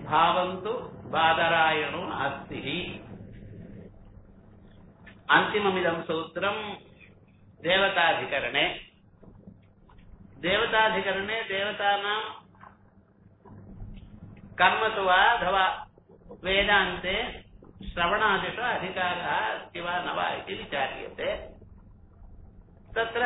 भावन्तु बादरायणो नास्ति। अन्तिममिदं सूत्रं देवताधिकरणे देवतानां कर्मसु वा अथवा वेदान्ते श्रवणादिषु अधिकारः अस्ति वा न वा इति विचार्यते। तत्र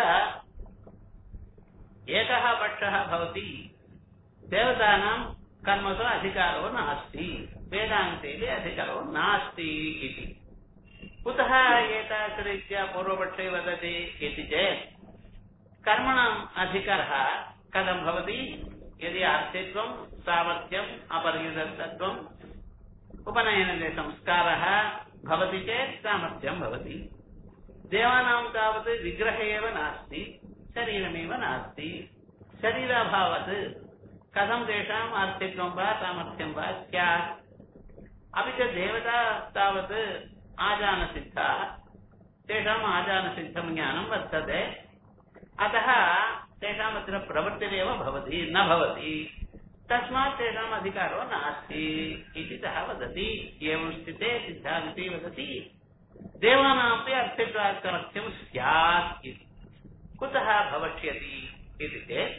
एकः पक्षः भवति देवतानां कर्मसु अधिकारो नास्ति, वेदान्ते अधिकारो नास्ति इति। कुतः एतादृशरीत्या पूर्वपक्षे वदति इति चेत् कर्मणाम् अधिकारः कथं भवति? यदि अर्थित्वं, सामर्थ्यम्, अपर्युदत्तत्वम्, उपनयनले संस्कारः भवति चेत् सामर्थ्यं भवति। देवानां तावत् विग्रहे एव नास्ति, शरीरमेव नास्ति। शरीराभावात् कथं तेषाम् अर्थित्वं वा सामर्थ्यं वा स्यात्? अपि च देवता तावत् आजानसिद्धाः, तेषाम् आजानसिद्धं ज्ञानं वर्तते, अतः तेषाम् अत्र प्रवृत्तिरेव भवति न भवति, तस्मात् तेषाम् अधिकारो नास्ति इति सः वदति। एवं स्थिते सिद्धान्ती वदति देवानामपि अर्थित्वात् सामर्थ्यं स्यात् इति। कुतः भविष्यति इति चेत्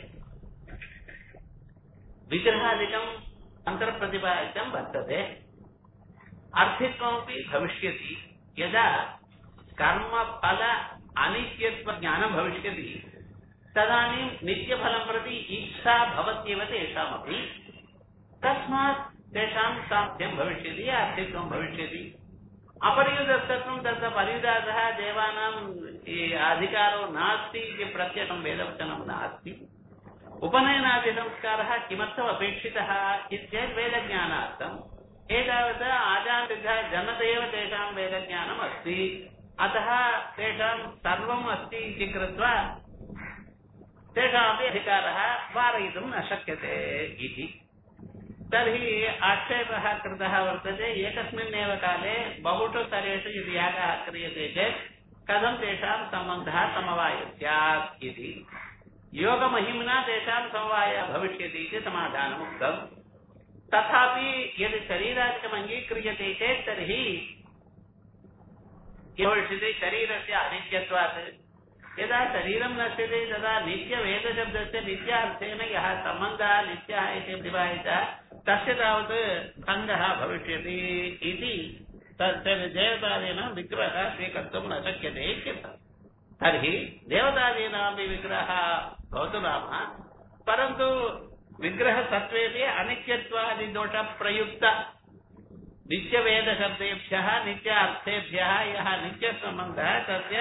विग्रहादिकम् अन्तर्प्रतिपादितं वर्तते, अर्थित्वमपि भविष्यति। यदा कर्मफल अनित्यत्वज्ञानं भविष्यति तदानीं नित्यफलं प्रति इच्छा भवत्येव तेषामपि, तस्मात् तेषां सामर्थ्यं भविष्यति, अर्थित्वं भविष्यति। अपर्युदत्तत्वं तत्र पर्युदातः देवानाम् अधिकारो नास्ति इति प्रत्यक्षं वेदवचनं नास्ति। उपनयनादिसंस्कारः किमर्थम् अपेक्षितः इत्येतत् वेदज्ञानार्थम्। एतावत् आजानसिद्धः जन्मत एव तेषां वेदज्ञानम् अस्ति, अतः तेषां सर्वम् अस्ति इति कृत्वा तेषामपि अधिकारः वारयितुं न शक्यते इति। तर्हि आक्षेपः कृतः वर्तते, एकस्मिन्नेव काले बहुषु स्तरेषु यदि यागः क्रियते चेत् कथं तेषां सम्बन्धः समवायः स्यात् इति। योगमहिम्ना तेषां समवायः भविष्यति इति समाधानम् उक्तम्। तथापि यदि शरीरादिकम् अङ्गीक्रियते चेत् तर्हि भविष्यति शरीरस्य अनित्यत्वात्। यदा शरीरं नश्यते तदा नित्यवेदशब्दस्य नित्यार्थेन यः सम्बन्धः नित्यः इति प्रतिपादितः तस्य तावत् भङ्गः भविष्यति इति। तस्य देवतादीनां विग्रहः स्वीकर्तुं न शक्यते इत्यर्थः। तर्हि देवतादीनामपि विग्रहः भवतु नाम, परन्तु विग्रहसत्त्वेपि अनित्यत्वादिदोषप्रयुक्त नित्यवेदशब्देभ्यः नित्यार्थेभ्यः यः नित्यसम्बन्धः तस्य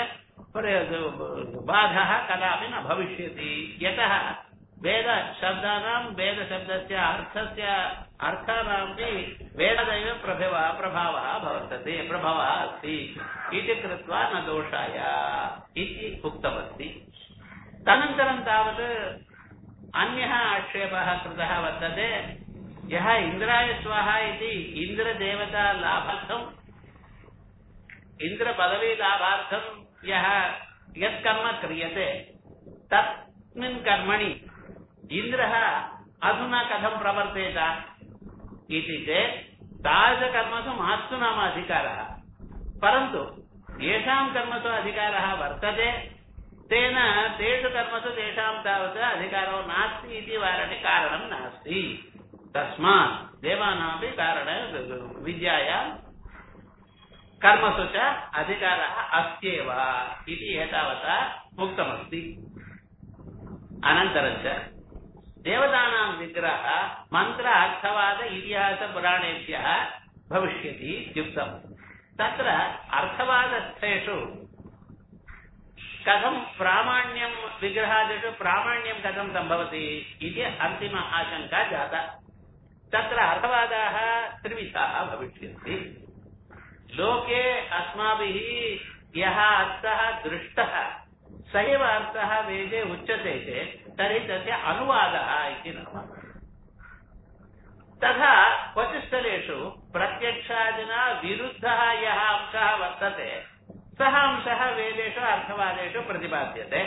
बाधः कदापि न भविष्यति। यतः वेदशब्दानां वेदशब्दस्य अर्थानामपि वेददैव प्रभावः वर्तते, प्रभावः अस्ति इति कृत्वा न दोषाय इति उक्तमस्ति। तदनन्तरं तावत् अन्यः आक्षेपः कृतः वर्तते, यः इन्द्राय स्वाहा इति इन्द्रदेवता लाभार्थम् इन्द्रपदवीलाभार्थं यः यत्कर्म क्रियते तस्मिन् कर्मणि इन्द्रः अधुना कथं प्रवर्तेत इति चेत् तादृशकर्मसु मास्तु नाम अधिकारः, परन्तु येषां कर्मसु अधिकारः वर्तते तेन तेषु कर्मसु तेषां तावत् अधिकारो नास्ति इति वारणे कारणं नास्ति। तस्मात् देवानामपि कारणं विद्यायां कर्मसु च अधिकारः अस्त्येव इति एतावता उक्तमस्ति। अनन्तरं च देवतानां विग्रहः मन्त्र अर्थवाद इतिहास पुराणेभ्यः भविष्यति इत्युक्तम्। तत्र अर्थवादस्थेषु कथं प्रामाण्यं विग्रहादिषु प्रामाण्यं कथं सम्भवति इति अन्तिम आशंका जाता। तत्र अर्थवादाः त्रिविधाः भविष्यन्ति। लोके अस्माभिः यः अर्थः दृष्टः स एव अर्थः वेदे उच्यते चेत् तर्हि तस्य अनुवादः इति नाम। तथा क्वचित्स्थलेषु प्रत्यक्षादिना विरुद्धः यः अंशः वर्तते सः अंशः वेदेषु अर्थवादेषु प्रतिपाद्यते।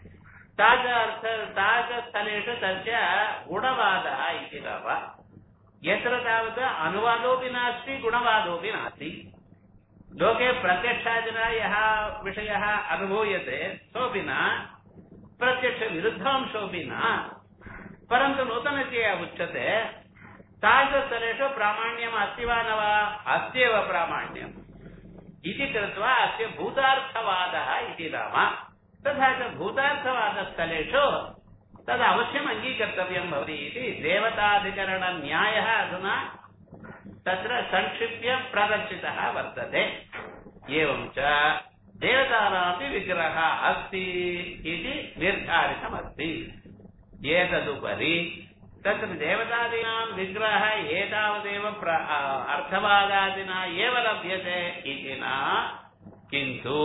तादृशस्थलेषु तस्य गुणवादः इति नाम। यत्र तावत् अनुवादोऽपि नास्ति गुणवादोऽपि नास्ति। लोके प्रत्यक्षादिना यः विषयः अनुभूयते सोऽपि न, प्रत्यक्षविरुद्धांशोऽपि न, परन्तु नूतनतया उच्यते तादृशस्थलेषु प्रामाण्यम् अस्ति वा न वा? अस्त्येव प्रामाण्यम् इति कृत्वा अस्य भूतार्थवादः इति नाम। तथा च भूतार्थवादस्थलेषु तद् अवश्यम् अङ्गीकर्तव्यं भवति इति देवताधिकरणन्यायः अधुना तत्र संक्षिप्य प्रदर्शितः वर्तते। एवं च देवतानामपि विग्रहः अस्ति इति निर्धारितमस्ति। एतदुपरि तत्र देवतादीनां विग्रहः एतावदेव अर्थवादादिना एव लभ्यते इति न, किन्तु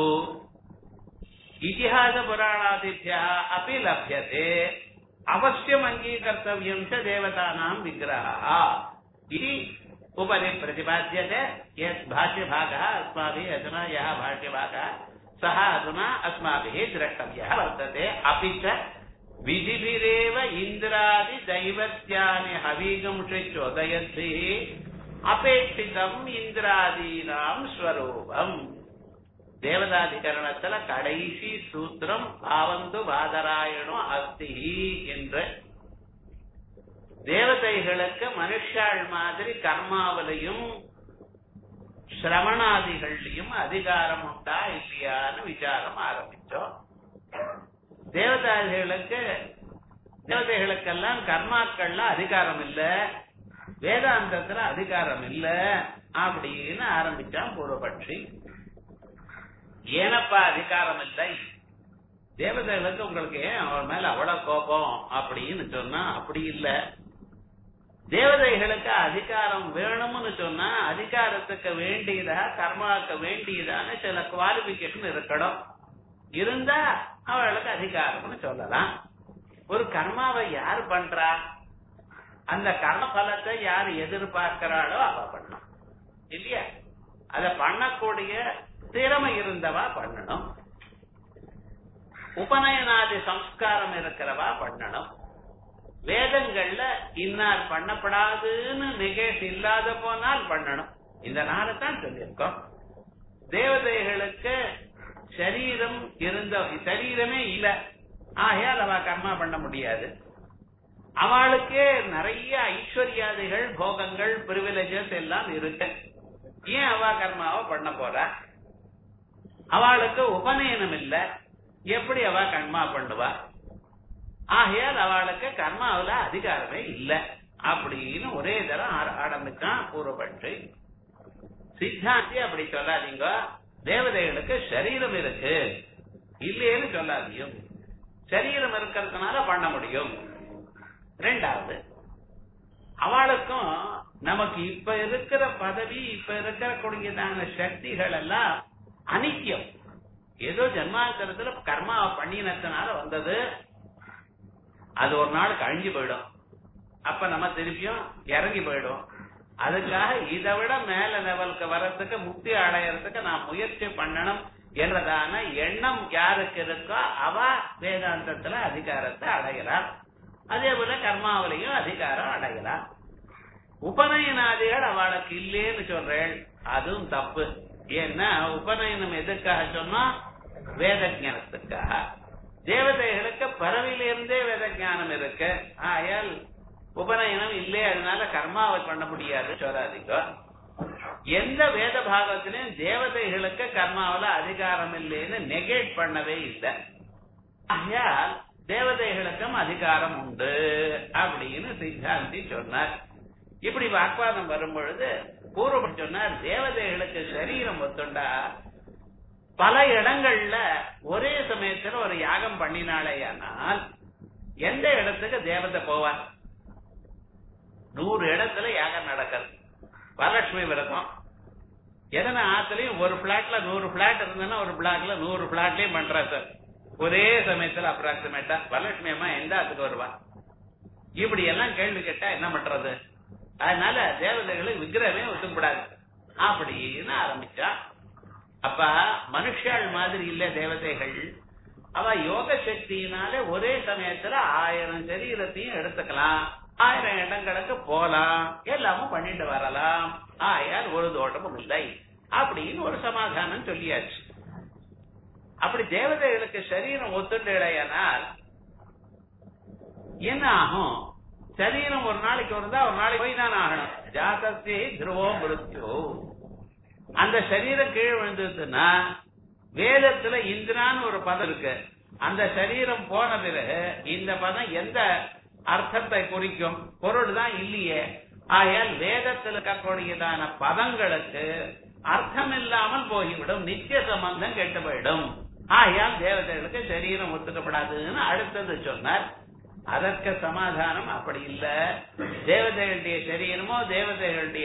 इतिहासपुराणादिभ्यः अपि लभ्यते। अवश्यम् अङ्गीकर्तव्यं च देवतानां विग्रहः इति उपरि प्रतिपाद्यते। यत् भाष्यभागः अस्माभिः अधुना यः भाष्यभागः सः अधुना अस्माभिः द्रष्टव्यः वर्तते। अपि च विधिभिरेव इन्द्रादि दैवत्यानि हवीगंषि चोदयद्भिः अपेक्षितम् इन्द्रादीनां स्वरूपम्। தேவதாதிகரணத்துல கடைசி சூத்திரம் பாவந்து பாதராயணம் அஸ்தி என்று தேவதைகளுக்கு மனுஷாள் மாதிரி கர்மாவிலையும் சிரவணாதிகள்லையும் அதிகாரம் உண்டா இல்லையான்னு விசாரம் ஆரம்பிச்சோம். தேவதைகளுக்கெல்லாம் கர்மாக்கள்ல அதிகாரம் இல்ல, வேதாந்தத்துல அதிகாரம் இல்ல அப்படின்னு ஆரம்பிச்சான் பூர்வபட்சி. ஏனப்பா அதிகாரம் இல்லை? தேவதைகளுக்கு உங்களுக்கு ஏன் அவர் மேல அவ்வளவு கோபம் அப்படின்னு சொன்னா அப்படி இல்ல. தேவதைகளுக்கு அதிகாரம் வேணும்னு சொன்னா அதிகாரத்துக்கு வேண்டியதா கர்மாவுக்கு வேண்டியதான சில குவாலிபிகேஷன் இருக்கணும். இருந்தா அவளுக்கு அதிகாரம்னு சொல்லலாம். ஒரு கர்மாவை யார் பண்றா? அந்த கர்ம பலத்தை யார் எதிர்பார்க்கிறாளோ அவ பண்ணணும் இல்லையா? அத பண்ணக்கூடிய திறமை இருந்தவா பண்ணணும். உபநயனாதி சம்ஸ்காரம் இருக்கிறவா பண்ணணும். வேதங்கள்ல இன்னார் பண்ணப்படாதுன்னு நிகேஷ் இல்லாத போனால் பண்ணணும். இந்த நாளைத்தான் சொல்லியிருக்கோம். தேவதைகளுக்கு சரீரமே இல்ல, ஆகையால் அவ கர்மா பண்ண முடியாது. அவளுக்கே நிறைய ஐஸ்வர்யாதிகள் போகங்கள் பிரிவிலேஜஸ் எல்லாம் இருக்கு. ஏன் அவ கர்மாவை பண்ண போறா? அவளுக்கு உபநயனம் இல்ல, எப்படி அவ கர்மா பண்ணுவா? ஆகையால் அவளுக்கு கர்மாவில அதிகாரமே இல்ல அப்படின்னு ஒரே தரம் ஆரம்பிச்சான் பூர்வபட்சி. சித்தாந்தி அப்படி சொல்லாதீங்க. தேவதைகளுக்கு சரீரம் இருக்கு இல்லையேன்னு சொல்லாதீங்க. சரீரம் இருக்கிறதுனால பண்ண முடியும். ரெண்டாவது, அவளுக்கும் நமக்கு இப்ப இருக்கிற பதவி, இப்ப இருக்கக்கூடியதான சக்திகள் எல்லாம் அனித்தியம். ஏதோ ஜன்மாந்தரத்துல கர்மாவை பண்ணினதுனால வந்தது, அது ஒரு நாள் கழிஞ்சு போயிடும். அப்ப நம்ம திருப்பியும் இறங்கி போயிடும். அதுக்காக இதை விட மேல லெவலுக்கு வர்றதுக்கு, முக்தி அடையறதுக்கு நான் முயற்சி பண்ணணும் என்றதான எண்ணம் யாருக்கு இருக்கோ அவ வேதாந்தத்துல அதிகாரத்தை அடைகிறார். அதே போல கர்மாவிலையும் அதிகாரம் அடைகிறார். உபநயனாதிகள் அவளுக்கு இல்லேன்னு சொல்றேன், அதுவும் தப்பு. ஏன்னா உபநயனம் எதுக்காக சொன்னா வேத ஞானத்துக்காக. தேவதைகளுக்கு பறவையிலிருந்தே வேத ஞானம் இருக்கு. ஆயால் உபநயனம் இல்லே, அதனால கர்மாவை பண்ண முடியாது சொல்லாதீங்க. எந்த வேத பாகத்திலும் தேவதைகளுக்கு கர்மாவில அதிகாரம் இல்லைன்னு நெகேட் பண்ணவே இல்லை. ஆகையால் தேவதைகளுக்கும் அதிகாரம் உண்டு அப்படின்னு சித்தாந்தி சொன்னார். இப்படி வாக்குவாதம் வரும் பொழுது பூர்வம் சொன்னார், தேவதைகளுக்கு சரீரம் ஒத்துண்டா பல இடங்கள்ல ஒரே சமயத்துல ஒரு யாகம் பண்ணினாலேயானால் எந்த இடத்துக்கு தேவதை போவார்? 100 இடத்துல யாகம் நடக்கிறது. வரலட்சுமி விரதம் எதனா ஆத்துலயும் ஒரு பிளாட்ல 100 பிளாட் இருந்ததுன்னா ஒரு பிளாட்ல 100 பிளாட்லயும் பண்றா சார் ஒரே சமயத்துல. அப்ராக்சிமேட்டா வரலட்சுமி அம்மா எந்த ஆத்துக்கு வருவா? இப்படி எல்லாம் கேள்வி கேட்டா என்ன பண்றது? அதனால தேவதைகளுக்கு விக்கிரகமே ஒத்துப்படாது அப்படின்னு ஆரம்பிச்சா. அப்ப மனுஷாள் மாதிரி இல்ல தேவதைகள். அவ யோக சக்தியினால ஒரே சமயத்துல 1000 சரீரத்தையும் எடுத்துக்கலாம் 1000 இடங்களுக்கு போலாம், எல்லாமும் பண்ணிட்டு வரலாம், ஆயால் ஒரு தோட்டமும் இல்லை அப்படின்னு ஒரு சமாதானம் சொல்லியாச்சு. அப்படி தேவதைகளுக்கு சரீரம் ஒத்துடையானால் என்ன ஆகும்? சரீரம் ஒரு நாளைக்கு இருந்தா ஒரு நாளைக்கு போய் தான் ஆகணும். ஜாதஸ்தி துருவோ மிருத்யு. அந்த சரீரம் கீழே விழுந்ததுன்னா வேதத்துல இந்திரான்னு ஒரு பதம் இருக்கு. அந்த சரீரம் போன பிறகு இந்த பதம் எந்த அர்த்தத்தை குறிக்கும்? பொருள் தான் இல்லையே. ஆகையால் வேதத்தில் இருக்கக்கூடியதான பதங்களுக்கு அர்த்தம் இல்லாமல் போய்விடும், நித்திய சம்பந்தம் கெட்டு போயிடும். ஆகையால் தேவதைகளுக்கு சரீரம் ஒத்துக்கப்படாதுன்னு அடுத்தது சொன்னார். அதற்கு சமாதானம் அப்படி இல்ல. தேவதைகளுடைய சரீரமோ தேவதைகளுடைய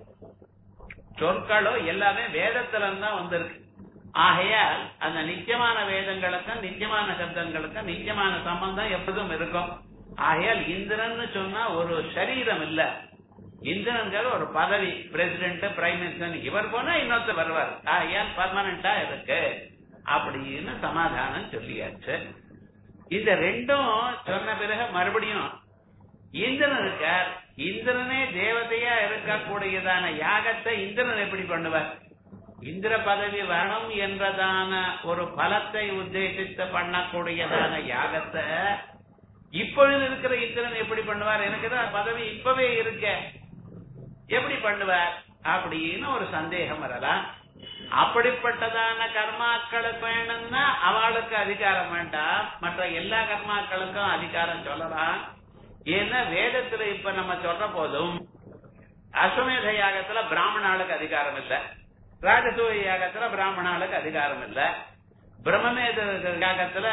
சொற்களோ எல்லாமே வேதத்துல தான் வந்திருக்கு. ஆகையால் அந்த நித்தியமான வேதங்களுக்கும் நித்தியமான சப்தங்களுக்கும் நித்தியமான சம்பந்தம் எப்போதும் இருக்கும். ஆகையால் இந்திரன் சொன்னா ஒரு சரீரம் இல்ல, இந்திரன்கிற ஒரு பதவி, பிரசிடென்ட், பிரைம் மினிஸ்டர், இவர் போனா இன்னொருத்தர் வருவார். ஆகையால் பர்மனண்டா இருக்கு அப்படின்னு சமாதானம் சொல்லியாச்சு. இந்த ரெண்டும் சொன்ன பிறகு மறுபடியும் இந்திரன் இருக்கார். இந்திரனே தேவதையா இருக்கக்கூடியதான யாகத்தை இந்திரன் எப்படி பண்ணுவார்? இந்திர பதவி வேணும் என்றதான ஒரு பலத்தை உத்தேசித்து பண்ணக்கூடியதான யாகத்தை இப்பொழுது இருக்கிற இந்திரன் எப்படி பண்ணுவார்? எனக்கு தான் பதவி இப்பவே இருக்க, எப்படி பண்ணுவார் அப்படின்னு ஒரு சந்தேகம் வரலாம். அப்படிப்பட்டதான கர்மாக்களுக்கு வேணும்னா அவளுக்கு அதிகாரம் வேண்டாம், மற்ற எல்லா கர்மாக்களுக்கும் அதிகாரம் சொல்லலாம். ஏன்னா வேதத்துல இப்ப நம்ம சொல்ற போதும் அஸ்வமேத யாகத்துல பிராமணாளுக்கு அதிகாரம் இல்ல, ராஜசூய யாகத்துல பிராமணாளுக்கு அதிகாரம் இல்ல, பிரம்மமேத யாகத்துல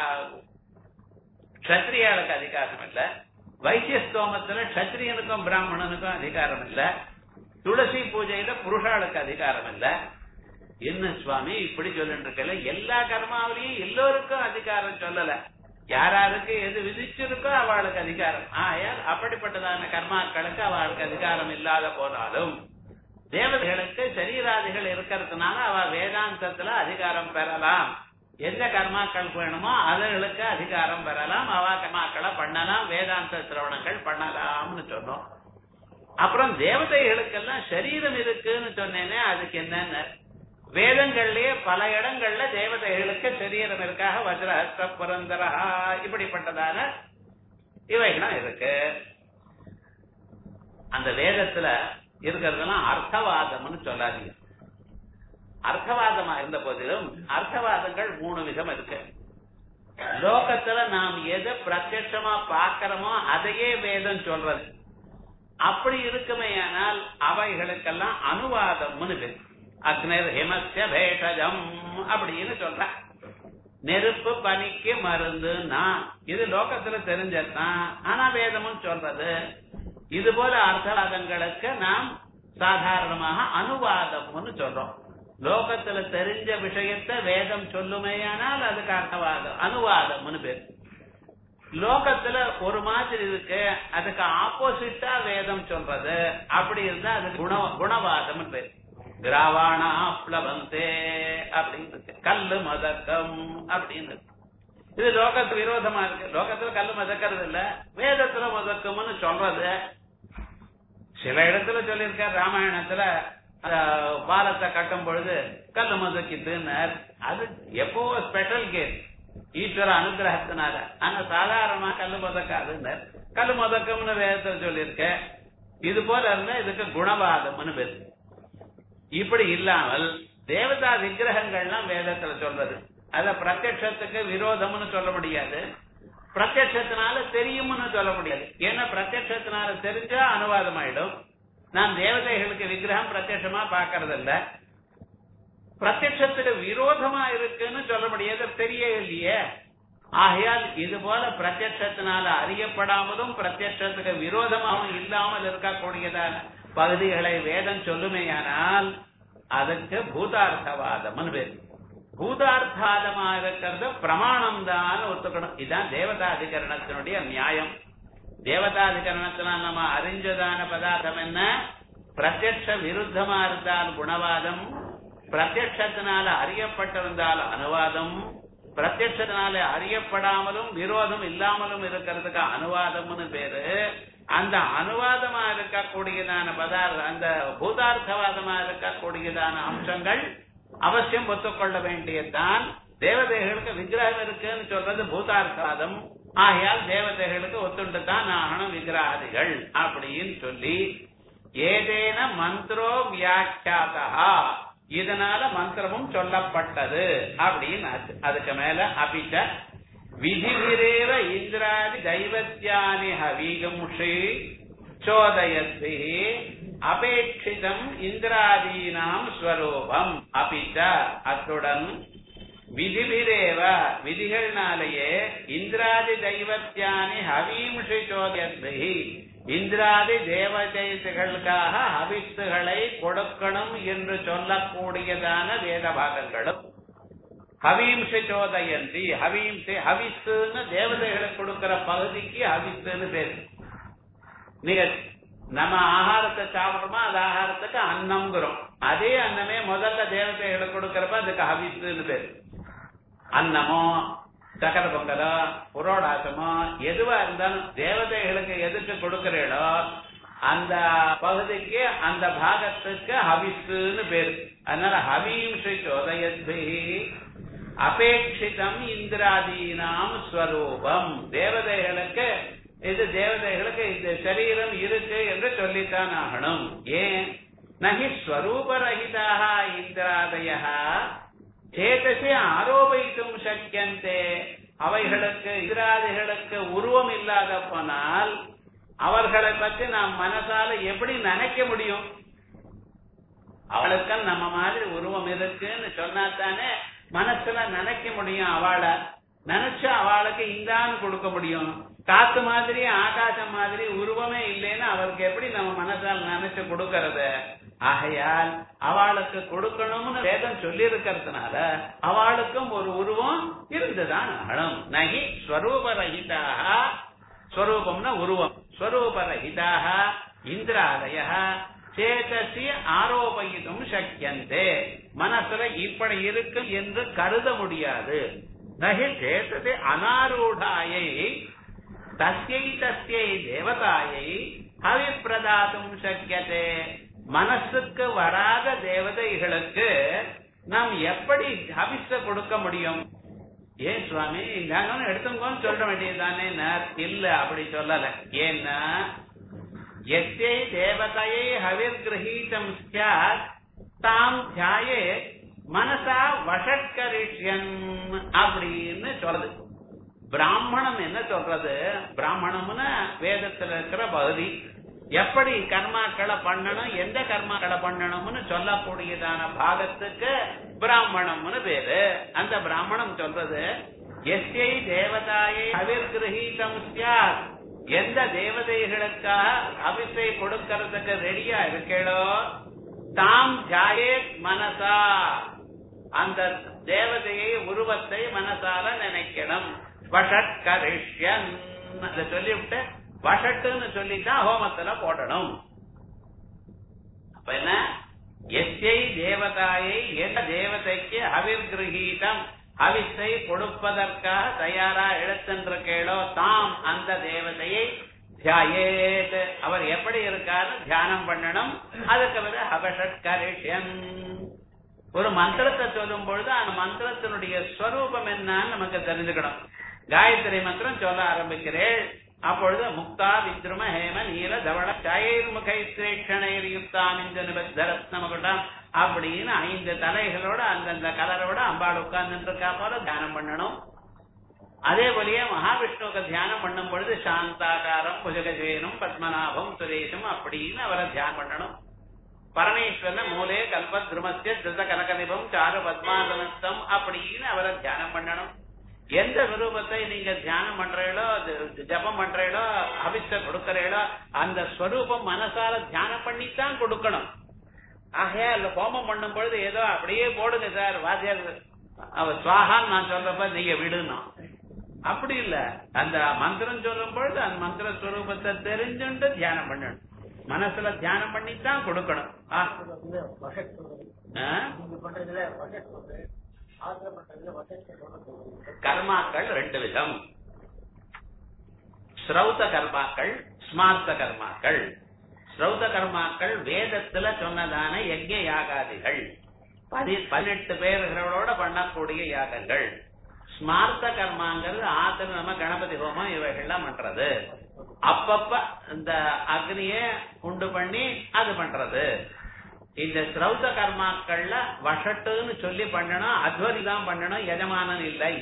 கத்திரியாளுக்கு அதிகாரம் இல்ல, வைசியஸ்தோமத்துல கத்திரியனுக்கும் பிராமணனுக்கும் அதிகாரம் இல்ல, துளசி பூஜையில புருஷாளுக்கு அதிகாரம் இல்ல. என்ன சுவாமி இப்படி சொல்லிட்டு இருக்கல? எல்லா கர்மாவிலையும் எல்லோருக்கும் அதிகாரம் சொல்லல, யாராருக்கு எது விதிச்சிருக்கோ அவளுக்கு அதிகாரம். ஆயால் அப்படிப்பட்டதான கர்மாக்களுக்கு அவளுக்கு அதிகாரம் இல்லாத போனாலும் தேவதைகளுக்கு சரீராதிகள் இருக்கிறதுனால அவ வேதாந்தத்துல அதிகாரம் பெறலாம். எந்த கர்மாக்கள் வேணுமோ அதுகளுக்கு அதிகாரம் பெறலாம், அவ கர்மாக்களை பண்ணலாம், வேதாந்த சிரவணங்கள் பண்ணலாம்னு சொன்னோம். அப்புறம் தேவதைகளுக்கெல்லாம் சரீரம் இருக்குன்னு சொன்னேனே, அதுக்கு என்னன்னு வேதங்கள்லயே பல இடங்கள்ல தேவதைகளுக்கு சரீரம் இருக்காக வஜ்ரஹஸ்த புரந்தரா இப்படிப்பட்டதான இவைகளும் இருக்கு. அந்த வேதத்துல இருக்கிறதெல்லாம் அர்த்தவாதம்னு சொல்லாதீங்க. அர்த்தவாதமா இருந்த போதிலும் அர்த்தவாதங்கள் 3 விதம் இருக்கு. லோகத்துல நாம் எது பிரத்யட்சமா பாக்கிறோமோ அதையே வேதம் சொல்றது. அப்படி இருக்குமே ஆனால் அவைகளுக்கெல்லாம் அனுவாதம்னு பேரு. அக்னர் ஹிமஸ்ய பேஷஜம் அப்படின்னு சொல்ற. நெருப்பு பனிக்கு மருந்துன்னா இது லோகத்துல தெரிஞ்சதுதான், ஆனா வேதமும் சொல்றது. இது போல அர்த்தவாதங்களுக்கு நாம் சாதாரணமாக அனுவாதம்னு சொல்றோம். லோகத்துல தெரிஞ்ச விஷயத்தை வேதம் சொல்லுமேயானால் அதுக்கு அர்த்தவாதம், அனுவாதம்னு பேரு. லோகத்துல ஒரு மாதிரி இருக்கு, அதுக்கு ஆப்போசிட்டா வேதம் சொல்றது, அப்படி இருந்தா அதுக்கு குணவாதம் பேரு. கிராவாணா பிளவந்தே அப்படின்னு இருக்கு, கல்லு மதக்கம் அப்படின்னு இருக்கு. இது லோகத்து விரோதமா இருக்கு. லோகத்துல கல்லு மதக்கிறது இல்ல, வேதத்துல மதக்கம்னு சொல்றது. சில இடத்துல சொல்லியிருக்க, ராமாயணத்துல பாலத்தை கட்டும் பொழுது கல்லு மதக்கிட்டுன்னு, அது எப்போ ஸ்பெஷல் கேஸ் ஈஸ்வர அனுகிரகத்தினால. ஆனா சாதாரணமா கல்லு மதக்காதுன்னு கல்லு மதக்கம்னு வேதத்துல சொல்லியிருக்க. இது போல இருந்தா இதுக்கு குணவாதம்னு பேரு. இப்படி இல்லாமல் தேவதா விக்கிரகங்கள்லாம் வேதத்துல சொல்றது, அத பிரத்யட்சத்துக்கு விரோதம்னு சொல்ல முடியாது, பிரத்யட்சத்தினால தெரியும்னு சொல்ல முடியாது. ஏன்னா பிரத்யட்சத்தினால தெரிஞ்சா அனுவாதம் ஆயிடும். நான் தேவதைகளுக்கு விக்கிரகம் பிரத்யட்சமா பாக்கறது இல்ல, பிரத்யட்சத்துக்கு விரோதமா இருக்குன்னு சொல்ல முடியாது, தெரிய இல்லையே. ஆகையால் இது போல பிரத்யட்சத்தினால அறியப்படாமலும் பிரத்யட்சத்துக்கு விரோதமாகவும் இல்லாமல் இருக்கக்கூடியதான பகுதிகளை வேதம் சொல்லுமேயானால் அதுக்கு பூதார்த்தவாதம் பேரு. பூதார்த்தாதமாக இருக்கிறது பிரமாணம் தான் ஒத்துக்கணும். இதுதான் தேவதாதிகரணத்தினுடைய நியாயம். தேவதாதிகரணத்தினால் நம்ம அறிஞ்சதான பதார்த்தம் என்ன? பிரத்யட்ச விருத்தமா இருந்தால் குணவாதம், பிரத்யட்சத்தினால அறியப்பட்டிருந்தால் அனுவாதம், பிரத்யட்சத்தினால அறியப்படாமலும் விரோதம் இல்லாமலும் இருக்கிறதுக்கு அனுவாதம்னு பேரு. அந்த அனுவாதமா இருக்கக்கூடியதான பதார்த்தம், அந்த பூதார்த்தவாதமா இருக்கக்கூடியதான அம்சங்கள் அவசியம் ஒத்துக்கொள்ள வேண்டியதுதான். தேவதைகளுக்கு விக்கிரகம் இருக்குன்னு சொல்றது பூதார்த்தவாதம். ஆகையால் தேவதைகளுக்கு ஒத்துண்டு தான் ஆகணும் விக்கிரகாதிகள் அப்படின்னு சொல்லி, ஏதேன மந்திரோ வியாக்கியாதா, இதனால மந்திரமும் சொல்லப்பட்டது அப்படின்னு. அதுக்கு மேல அபிச்ச விதிவிரேவ இந்திராதி தைவத்யானி ஹவிகம்ஷி சோதயத்வி அபேட்சிதம் இந்திராதீனாம் ஸ்வரூபம். அபிச்ச அத்துடன் விதிவிரேவ விதிகள்னாலேயே இந்திராதி தைவத்யானி ஹவீம்ஷி சோதயத்வி, இந்திராதி தேவதைகளுக்காக ஹவிஸ்துகளை கொடுக்கணும் என்று சொல்லக்கூடியதான வேத பாகங்களும் ஹவீம்ஷி சோதயந்தி. ஹவீம்ஷி ஹவிஸ்ன்னு தேவதைகளுக்கு கொடுக்கிற பகுதிக்கு ஹவிஸ்ன்னு பேரு. நீங்க நம்ம ஆகாரத்தை சாப்பிடுறோமா, அது ஆகாரத்துக்கு அன்னம்ங்கிறோம். அதே அன்னமே முதல்ல தேவதைகளுக்கு கொடுக்கறப்ப அதுக்கு ஹவிஸ்ன்னு பேரு. அன்னமோ சக்கர பொங்கலோ புரோடாசமோ எதுவா இருந்தாலும் தேவதைகளுக்கு எதுக்கு கொடுக்கிறீங்களோ அந்த பகுதிக்கு அந்த பாகத்துக்கு ஹவிஸ்ன்னு பேரு. அதனால ஹவீம்ஷி சோதயத்வி அபேட்சிதம் இந்திராதீனாம் ஸ்வரூபம். தேவதைகளுக்கு இது தேவதைகளுக்கு இந்த சரீரம் இருக்கு என்று சொல்லித்தான் ஆகணும். ஏன் நகி ஸ்வரூபரஹிதாக இந்திராதய சேதசி ஆரோபித்தும் சக்கியந்தே. அவைகளுக்கு இந்திராதிகளுக்கு உருவம் இல்லாத போனால் அவர்களை பற்றி நாம் மனசால எப்படி நினைக்க முடியும்? அவளுக்கு நம்ம மாதிரி உருவம் இருக்குன்னு சொன்னாத்தானே மனசுல நினைக்க முடியும். அவளை நினைச்சா அவளுக்கு இந்தான்னு கொடுக்க முடியும். காத்து மாதிரி ஆகாசம் மாதிரி உருவமே இல்லைன்னு அவருக்கு எப்படி நம்ம மனசால் நினைச்சு கொடுக்கறது? ஆகையால் அவளுக்கு கொடுக்கணும்னு வேதம் சொல்லி இருக்கிறதுனால அவளுக்கும் ஒரு உருவம் இருந்துதான் ஆகணும். நகி ஸ்வரூபரஹிதாக, ஸ்வரூபம்னா உருவம், ஸ்வரூபரஹிதாக இந்திராதய சேதசி ஆரோபயிதும் சக்கியந்தே. மனசுல இப்படி இருக்கு என்று கருத முடியாது. நகி சேதசி அனாரூடாயை தஸ்யை தஸ்யை தேவதாயை ஹவிப்பிரதாதும் சக்கியதே. மனசுக்கு வராத தேவதைகளுக்கு நாம் எப்படி ஹவிஸ கொடுக்க முடியும்? ஏன் சுவாமி இந்தாங்க எடுத்துங்கன்னு சொல்ல வேண்டியதுதானே? இல்ல, அப்படி சொல்லல. ஏன்னா எஸ்யை தேவதையை ஹவிர் கிரஹீதம் ஸ்யாத் தாம் தியாயே மனசா வஷட்கரிஷ்யன் அப்படின்னு சொல்றது. பிராமணம் என்ன சொல்றது? பிராமணம்னு வேதத்துல இருக்கிற பகுதி எப்படி கர்மாக்களை பண்ணணும், எந்த கர்மாக்களை பண்ணணும்னு சொல்லக்கூடியதான பாகத்துக்கு பிராமணம்னு பேரு. அந்த பிராமணம் சொல்றது எஸ்யை தேவதாயை ஹவிர்கிரஹீதம் ஸ்யாத், எந்த தேவதைகளுக்காக அபிஷை கொடுக்கறதுக்கு ரெடியா இருக்கேளோ தாம் ஜாயே மனசா, அந்த தேவதையை உருவத்தை மனசால நினைக்கணும். வஷட்கரிஷ்யன் அதை சொல்லிவிட்டு வஷட்டுன்னு சொல்லித்தான் ஹோமத்துல போடணும். அப்ப என்ன? எஸ்யை தேவதாயை, எந்த தேவதைக்கு ஹவிர்கிரஹீதம் ஹவிஸை கொடுப்பதற்காக தயாரா எடுத்துருக்கேளோ தாம் அந்த தேவதையை தியாயேத், அவர் எப்படி இருக்காரு தியானம் பண்ணணும். அதுக்கு பிறகு ஹவஷட்கரிஷ்யன். ஒரு மந்திரத்தை சொல்லும் பொழுது அந்த மந்திரத்தினுடைய ஸ்வரூபம் என்னன்னு நமக்கு தெரிஞ்சுக்கணும். காயத்ரி மந்திரம் சொல்ல ஆரம்பிக்கிறேன். அப்பொழுது முக்தா வித்ரும ஹேம நீல தவள சாயர்முகை சிரேஷணைர் யுக்தாம் இந்த நிபத்தரத்னமகுடம் அப்படின்னு 5 தலைகளோட அந்தந்த கலரோட அம்பாள் உட்கார்ந்து இருக்கா போல தியானம் பண்ணணும். அதே போலயே மகாவிஷ்ணுவுக்கு தியானம் பண்ணும் பொழுது சாந்தாகாரம் புஜகஜேனும் பத்மநாபம் சுரேஷம் அப்படின்னு அவரை தியானம் பண்ணணும். பரமேஸ்வரன மூலே கல்பத்ருமஸ்ய திருத கனகநிபம் சாரு பத்மாசனஸ்தம் அப்படின்னு அவரை தியானம் பண்ணணும். எந்த விரூபத்தை நீங்க தியானம் பண்றீங்களோ, ஜபம் பண்றீங்களோ, அபிஷ கொடுக்கறீங்களோ அந்த ஸ்வரூபம் மனசால தியானம் பண்ணித்தான் கொடுக்கணும். ஆகையா இல்ல ஹோமம் பண்ணும் பொழுது ஏதோ அப்படியே போடுங்க சார் வாத்தியார் அவர் சுவாகான்னு நான் சொல்றப்ப நீங்க விடணும், அப்படி இல்ல. அந்த மந்திரம் சொல்லும் பொழுது அந்த மந்திர ஸ்வரூபத்தை தெரிஞ்சுட்டு தியானம் பண்ணணும். மனசுல தியானம் பண்ணித்தான் கொடுக்கணும். கர்மாக்கள் 2 விதம். ஸ்ரௌத கர்மாக்கள், ஸ்மார்த்த கர்மாக்கள். ஸ்ரௌத கர்மாக்கள் வேதத்துல சொன்னதான யஜ்ஞ யாகாதிகள், 18 பேர்களோட பண்ணக்கூடிய யாகங்கள். ஸ்மார்த்த கர்மாங்கிறது ஆத்திர நம்ம கணபதி ஹோமம் இவைகள்லாம் பண்றது. அப்பப்ப இந்த அக்னிய உண்டு பண்ணி அது பண்றது. இந்த ஸ்ரௌத கர்மாக்கள்ல வஷட்டுன்னு சொல்லி பண்ணணும், அத்வரி தான் பண்ணணும், எஜமானன் இல்லை.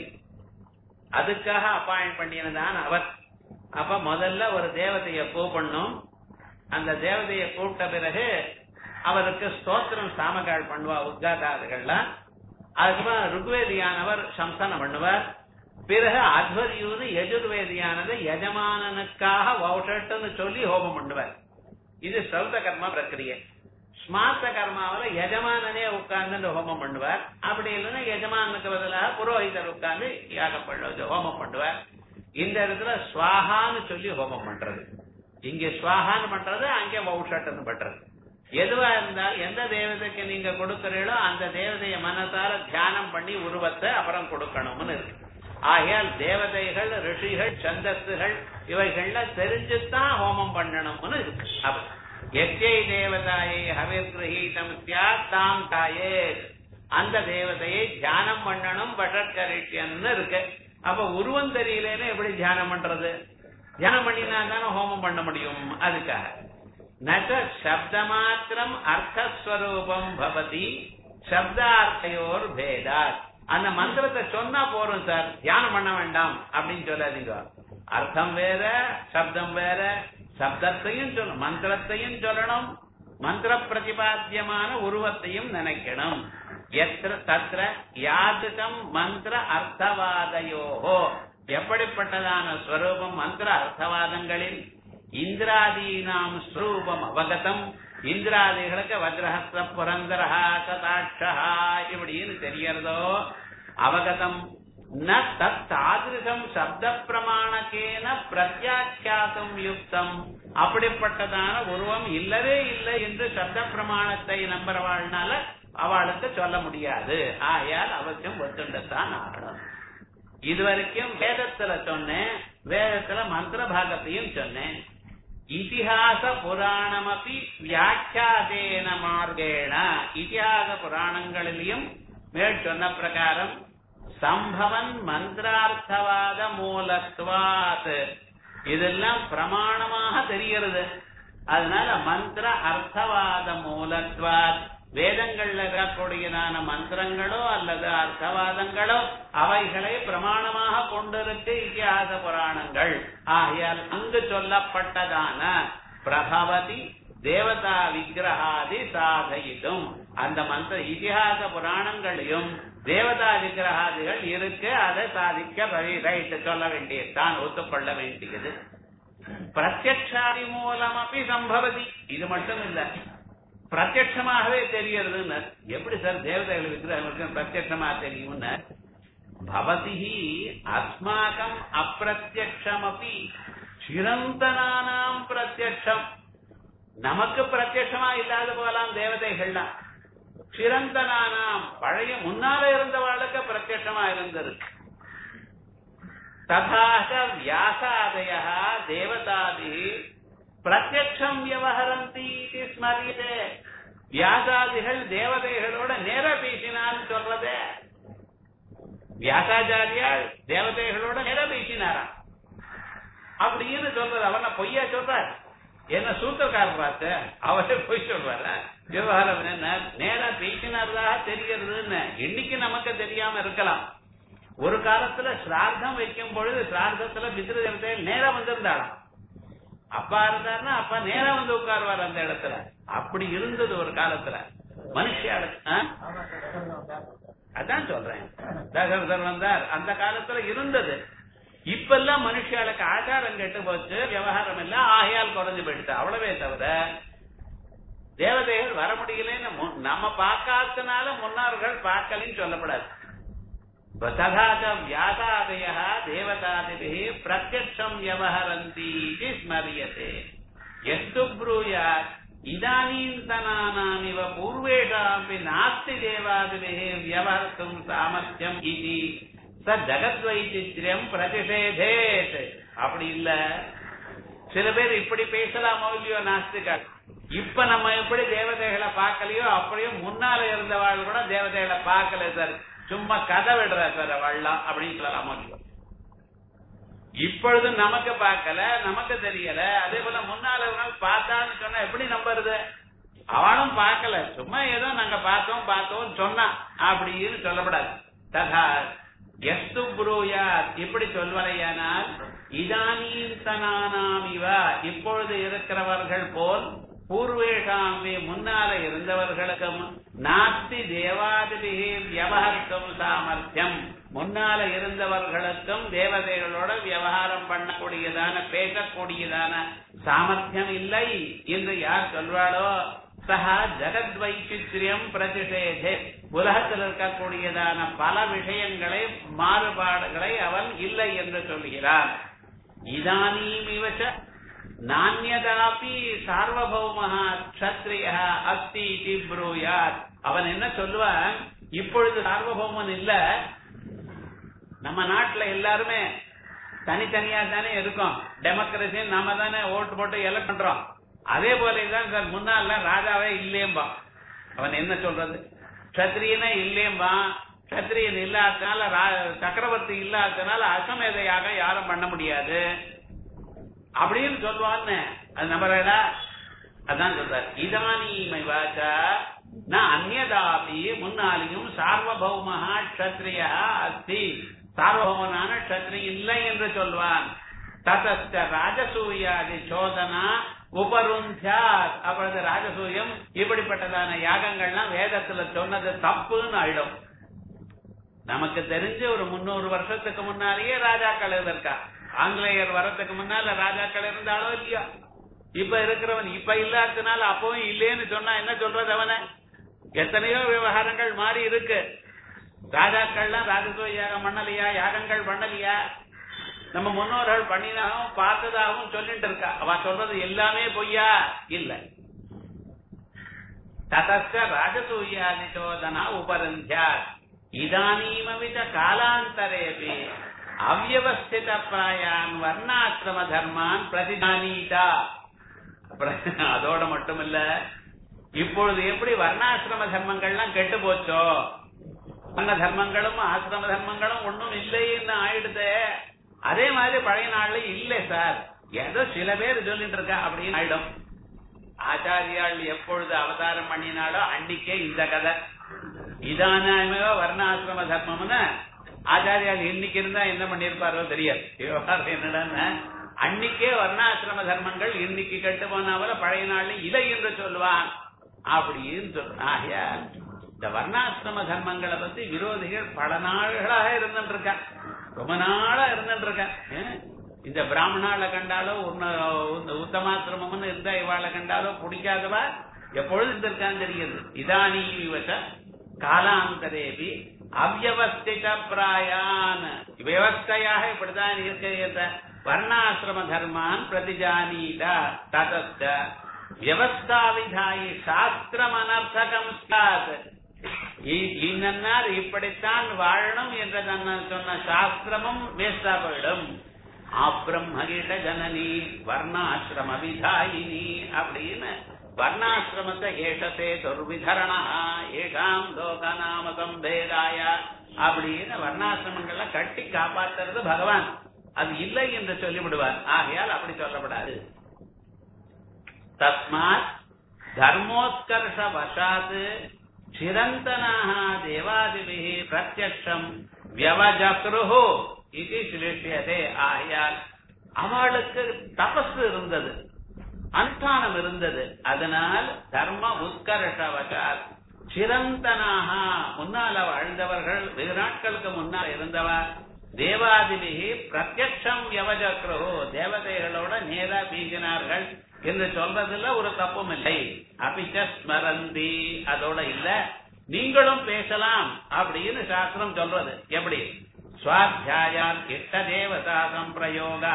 அதுக்காக அப்பாயிண்ட் பண்ணினதான் அவர். அப்ப முதல்ல ஒரு தேவதைய கூப்பிடணும். அந்த தேவதைய கூப்பிட்ட பிறகு அவருக்கு ஸ்தோத்திரம் சாமகால் பண்ணுவா, உத்காதாதுகள்லாம். அதுக்கப்புறம் ருக்வேதியானவர் சம்சனம் பண்ணுவார். பிறகு அத்வரியூன்னு எஜுர்வேதியானது எஜமானனுக்காக வௌஷட்டுன்னு சொல்லி ஹோமம் பண்ணுவார். இது ஸ்ரௌத கர்மா பிரக்கிரியை. ஸ்மார்த்த கர்மாவில எஜமானனே உட்கார்ந்து ஹோமம் பண்ணுவார். அப்படி இல்லைன்னா எஜமானுக்கு பதிலாக புரோஹிதர் உட்கார்ந்து யாகம் பண்ண ஹோமம் பண்ணுவார். இந்த இடத்துல ஸ்வாஹான்னு சொல்லி ஹோமம் பண்றது, இங்க ஸ்வாஹான்னு பண்றது, அங்கே வௌஷட்டுன்னு பண்றது. எதுவா இருந்தாலும் எந்த தேவதைக்கு நீங்க கொடுக்கிறீங்களோ அந்த தேவதைய மனசால தியானம் பண்ணி உருவத்தை அப்புறம் கொடுக்கணும்னு இருக்கு. ஆகையால் தேவதைகள், ரிஷிகள், சந்தஸ்துகள் இவைகள்ல தெரிஞ்சுதான் ஹோமம் பண்ணணும்னு இருக்கு. எச்சை தேவதாயை ஹவிர்கிரஹீதம் தாம் தாயே, அந்த தேவதையை தியானம் பண்ணணும், பட்டற்கரிஷ்யன்னு இருக்கு. அப்ப உருவம் தெரியலன்னு எப்படி தியானம் பண்றது? தியானம் பண்ணினா தானே ஹோமம் பண்ண முடியும். அதுக்காக நச்ச சப்தமாத்திரம் அர்த்தஸ்வரூபம் பவதி சப்தார்த்தையோர் பேதாத். அந்த மந்திரத்தை சொன்னா போறோம் சார், தியானம் பண்ண வேண்டாம் அப்படின்னு சொல்லாதீங்க. அர்த்தம் வேற, சப்தம் வேற. சப்தத்தையும் சொல்லணும், மந்திரத்தையும் சொல்லணும், மந்திர பிரதிபாத்தியமான உருவத்தையும் நினைக்கணும். தத்ர யாதுகம் மந்திர அர்த்தவாதையோஹோ, எப்படிப்பட்டதான ஸ்வரூபம் மந்திர அர்த்தவாதங்களில் இந்திராதீனாம் ஸ்வரூபம் அவகதம், இந்திராதிகளுக்கு வஜ்ரஹஸ்த புரந்தரஹா கதாட்சா இப்படின்னு தெரியறதோ அவகதம். ந தத்தாதிருஷம் சப்த பிரமாணக்கேன பிரத்யாக்கியாதும் யுக்தம், அப்படிப்பட்டதான உருவம் இல்லவே இல்லை என்று சப்த பிரமாணத்தை நம்புறவாழ்னால அவளுக்கு சொல்ல முடியாது. ஆயால் அவசியம் ஒத்துண்டத்தான் ஆகணும். இதுவரைக்கும் வேதத்துல சொன்னேன், வேதத்துல மந்திர பாகத்தையும் சொன்னேன். இதிகாச புராணமபி வியாக்கியாதேன மார்கேண, இதிகாச புராணங்களிலும் மேல் சொன்ன பிரகாரம் சம்பவன் மந்திரார்த்தவாத மூலத்வாத், இதெல்லாம் பிரமாணமாக தெரிகிறது. அதனால மந்திர அர்த்தவாத மூலத்வாத், வேதங்கள்ல இருக்கக்கூடியதான மந்திரங்களோ அல்லது அர்த்தவாதங்களோ அவைகளை பிரமாணமாக கொண்டிருக்கு இதிகாச புராணங்கள். ஆகையால் அங்கு சொல்லப்பட்டதான பிரபவதி தேவதா விக்கிரகாதி சாதயிதும், அந்த மந்திர இதிகாச புராணங்களையும் தேவதா விக்கிரகாதிகள் இருக்கு, அதை சாதிக்க ரைட்டு சொல்ல வேண்டியதுதான், ஒத்துக்கொள்ள வேண்டியது. பிரத்யக்ஷாதி மூலம் அப்படி சம்பவதி, இது மட்டும் இல்ல பிரத்யட்சமாகவே தெரியறதுன்னு. எப்படி சார் தேவதைகள் விக்கிரகங்களுக்கு பிரத்யட்சமா தெரியும்னு? பவதி அஸ்மாகம் அப்பிரத்யக்ஷமபி சிரந்தனானாம் பிரத்யக்ஷம், நமக்கு பிரத்யட்சமா இல்லாத போலாம் தேவதைகள்லாம், சிரந்தனானாம் பழைய முன்னால இருந்தவாளுக்கு பிரத்யட்சமா இருந்திருக்கு. ததாக வியாசாதய தேவதாதி பிரத்யக்ஷம் வியவஹரந்தி ஸ்மரியதே, வியாசாதிகள் தேவதைகளோட நேர பேசினான்னு சொல்றதே. வியாசாச்சாரியால் தேவதைகளோட நேர பேசினாராம் அப்படின்னு சொல்றது. அவன பொய்யா சொல்றார்? என்ன சூத்திரக்காரர் பார்த்து அவரே பொய் சொல்றாரு. விவகாரம் என்ன, நேரா பேசினார்தாக தெரிகிறதுன்னு இன்னைக்கு நமக்கு தெரியாம இருக்கலாம். ஒரு காலத்துல சிரார்த்தம் வைக்கும் பொழுது சிரார்த்தத்துல பித்ரு தேவதைகள் நேரம் வந்திருந்தாளாம். அப்பா இருந்தாருன்னா அப்பா நேரம் வந்து உட்காருவார் அந்த இடத்துல. அப்படி இருந்தது ஒரு காலத்துல மனுஷியாளுக்கு. அதான் சொல்றேன், தசரதர் வந்தார், அந்த காலத்துல இருந்தது. இப்ப எல்லாம் மனுஷியாளுக்கு ஆச்சாரம் கெட்டு போச்சு, விவகாரம் இல்ல, ஆகையால் குறைஞ்சு போயிடுச்சு, அவ்வளவே தவிர தேவதைகள் வர முடியலன்னு நம்ம பார்க்காதனால முன்னார்கள் பார்க்கலன்னு சொல்லப்படாது. ததாத வியாசாதய தேவதாதிபி பிரத்யக்ஷம் வியவஹரந்தி ஸ்மரியதே. எஸ்து ப்ரூயாத் இதானீந்தனானாமிவ பூர்வேஷாமபி நாஸ்தி தேவாதிபிஹ வியவஹர்த்தும் சாமர்த்தியம் இதி ச ஜகத்வைச்சித்யம் பிரதிஷேதேத். அப்படி இல்ல, சில பேர் இப்படி பேசலாமோ இல்லையோ நாஸ்திகர். இப்ப நம்ம எப்படி தேவதைகளை பார்க்கலையோ அப்படியே முன்னால இருந்தவாள் கூட தேவதைகளை பார்க்கல சார், சும்மா கதை விடுற சார் அவள்லாம் அப்படின்னு சொல்லலாமோ இல்லையோ. இப்பொழுது நமக்கு பார்க்கல, நமக்கு தெரியல, அதே போல முன்னால பார்த்தான்னு சொன்னா எப்படி நம்புறது? அவளும் பார்க்கல, சும்மா ஏதோ நாங்க பார்த்தோம் சொன்னா அப்படின்னு சொல்லப்படாது. ததா எஸ்து புரூயா இப்படி சொல்வரையானால் இதானீந்தனானாம் இவ இப்பொழுது இருக்கிறவர்கள் போல் பூர்வேஷாம்பி முன்னால இருந்தவர்களுக்கும் நாஸ்தி தேவாதிபிகி வியவஹர்த்தும் சாமர்த்தியம் முன்னால இருந்தவர்களுக்கும் தேவதைகளோட விவகாரம் பண்ணக்கூடியதான பேசக்கூடியதான சாமர்த்தியம் இல்லை என்று யார் சொல்வாளோ சஹா ஜகத் வைச்சித்ரியம் பிரதிஷேதே உலகத்தில் இருக்கக்கூடியதான பல விஷயங்களை மாறுபாடுகளை அவன் இல்லை என்று சொல்கிறான். இதானீமிவச நான்யதாபி சார்வபௌமஹா க்ஷத்ரியஹ அஸ்தி இதி ப்ரூயாத். அவன் என்ன சொல்லுவான், இப்பொழுது சார்வபௌமன் இல்ல, நம்ம நாட்டுல எல்லாருமே தனித்தனியா தானே இருக்கோம், டெமோக்ரஸி நாம தானே ஓட்டு போட்டு எலக்ட் பண்றோம், அதே போலதான் சார் முன்னால ராஜாவே இல்லேம்பா. அவன் என்ன சொல்றது, கத்திரியனே இல்லேம்பா, கத்திரியன் இல்லாதனால சக்கரவர்த்தி இல்லாதனால அசமேதையாக யாரும் பண்ண முடியாது அப்படின்னு சொல்லுவான்னு அது நம்பறடா. அதான் சொல்றார் இதானீமை வாச்சா நான் அந்நியதாபி முன்னாலையும் சார்வபௌமஹா க்ஷத்ரியா அஸ்தி சார்வபௌமனான க்ஷத்ரி இல்லை என்று சொல்வான். ததஸ்த ராஜசூயாதி சோதனா உபருந்தாத் அப்பொழுது ராஜசூயம் இப்படிப்பட்டதான யாகங்கள்லாம் வேதத்துல சொன்னது தப்புன்னு ஆயிடும். நமக்கு தெரிஞ்ச ஒரு 300 வருஷத்துக்கு முன்னாலேயே ராஜாக்கள் இருக்கா, ஆங்கிலேயர் வரத்துக்கு முன்னால ராஜாக்கள் இருந்தாலோ இல்லையா, இப்ப இருக்கிறவன் இப்ப இல்லாததுனால அப்பவும் இல்லேன்னு சொன்னா என்ன சொல்றது? அவன எத்தனையோ விவகாரங்கள் மாறி இருக்கு. ராஜாக்கள்லாம் ராஜசூய யாகம் பண்ணலையா, யாகங்கள் பண்ணலையா, நம்ம முன்னோர்கள் பண்ணினாலும் பார்த்ததாகவும் சொல்லிட்டு இருக்கா. அவ சொல்றது எல்லாமே பொய்யா இல்ல. ததஸ்த ராஜசூயாதி சோதனா உபரந்தியா இதானீமவித காலாந்தரேபி அவ்யவஸ்தித பிராயான் வர்ணாசிரம தர்மான் பிரதிஜானீதா. அதோட மட்டும் இல்ல, இப்பொழுது எப்படி வர்ணாசிரம தர்மங்கள்லாம் கெட்டு போச்சோ, வர்ண தர்மங்களும் ஆசிரம தர்மங்களும் ஒன்னும் இல்லைன்னு ஆயிடுது, அதே மாதிரி பழைய நாள்ல இல்ல சார், ஏதோ சில பேர் சொல்லிட்டு இருக்கா அப்படின்னு ஆயிடும். ஆச்சாரியால் எப்பொழுது அவதாரம் பண்ணினாலோ அன்னைக்கே இந்த கதை இதானமே வர்ணாசிரம தர்மம்னு ஆச்சாரியால் இன்னைக்கு இருந்தா என்ன பண்ணிருப்பாரோ தெரியாது. விவகாரம் என்னடான்னு அன்னைக்கே வர்ணாசிரம தர்மங்கள் இன்னைக்கு கெட்டு போனாவல பழைய நாள்ல இதை என்று சொல்லுவான் அப்படின்னு சொல்றான். ஆகையா இந்த வர்ணாசிரம தர்மங்களை பத்தி விரோதிகள் பல நாள்களாக இருந்துட்டு இருக்கா, ரொம்ப நாளா இருந்துட்டு இருக்க. இந்த பிராமணால கண்டாலோ உத்தமாசிரமம்னு இருந்தா இவாளை கண்டாலோ பிடிக்காதவா எப்பொழுது இருந்திருக்கான்னு தெரியுது. இதானி விவச காலாந்தரேபி அவ்யவஸ்தித பிராயான் விவஸ்தையாக இப்படிதான் இருக்க வர்ணாசிரம தர்மான் பிரதிஜானீதா ததஸ்த வியவஸ்தா விதாயி சாஸ்திரம் அனர்த்தகம் சாத். இன்னார் இப்படித்தான் வாழணும் என்று சொன்ன சாஸ்திரமும் வேஸ்டா போயிடும். அப்ரம்மகிட ஜனனி வர்ணாசிரம விதாயினி அப்படின்னு வர்ணாசிரமத்தை ஏஷத்தே துர்விதரணா ஏகாம் லோகநாமகம் பேதாய அப்படின்னு வர்ணாசிரமங்கள்ல கட்டி காப்பாத்துறது பகவான், அது இல்லை என்று சொல்லிவிடுவார். ஆகையால் அப்படி சொல்லப்படாது. தஸ்மாத் தர்மோத்கர்ஷ வசாத் சிரந்தனாக தேவாதிபிஹி பிரத்யக்ஷம் வியவஜக்ருஹு இது சிலிஷ்யதே. ஆகையால் அவளுக்கு தபசு இருந்தது, அனுஷ்டானம் இருந்தது, அதனால் தர்ம உத்கர்ஷ வசாத் சிரந்தனாக முன்னால வாழ்ந்தவர்கள், வெகு நாட்களுக்கு முன்னால் இருந்தவர், தேவாதிபிஹி பிரத்யக்ஷம் வியவஜக்ருஹு தேவதைகளோட நேரா பீசினார்கள் என்று சொல்றதுல ஒரு தப்பும் இல்லை. அபிச்ச ஸ்மரந்தி அதோட இல்ல, நீங்களும் பேசலாம் அப்படின்னு சாஸ்திரம் சொல்றது. எப்படி? ஸ்வாத்தியாயான் இஷ்ட தேவதா சம்பிரயோகா